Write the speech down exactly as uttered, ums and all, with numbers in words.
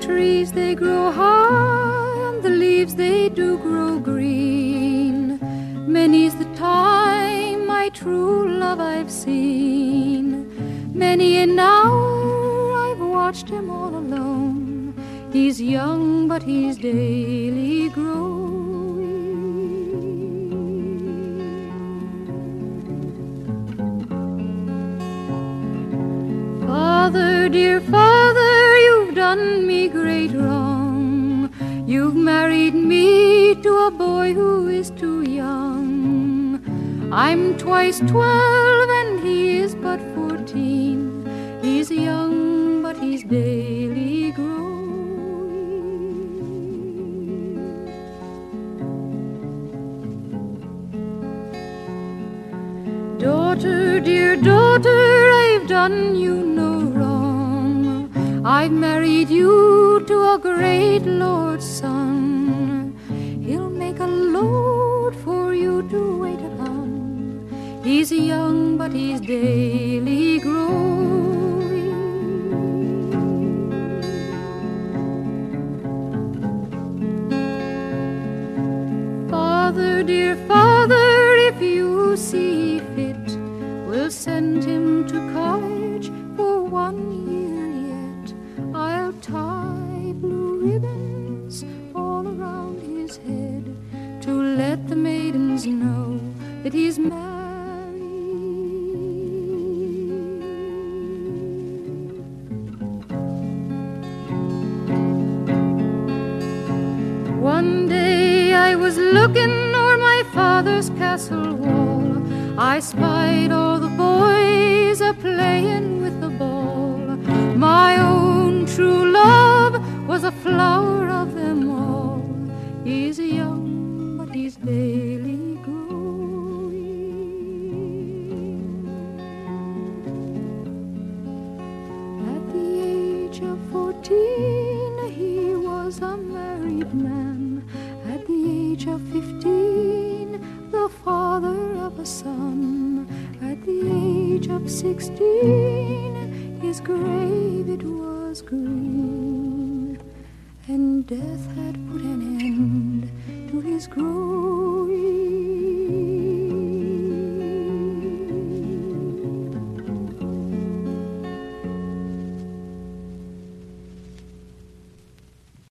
trees they grow high, and the leaves they do grow green. Many's the time my true love I've seen. Many an hour I've watched him all alone. He's young, but he's daily growing. Father, dear father, you've done me great wrong. You've married me to a boy who is too young. I'm twice twelve and he is but fourteen. He's young, but he's daily growing. Daughter, dear daughter, I've done you no wrong. I've married you to a great lord's son. He'll make a load for you to wait upon. He's young, but he's daily growing. Father, dear father, if you see fit, we'll send him to college for one year yet. I'll tie blue ribbons all around his head to let the maidens know that he's married. One day I was looking o'er my father's castle wall. I spied all the boys a-playing with the ball. My own true love was a flower of them all. He's young, but he's daily growing. At the age of fourteen, he was a married man. At the age of fifteen, the father of a son. At the age of sixteen, his grave it was green, and death had put an end to his growth.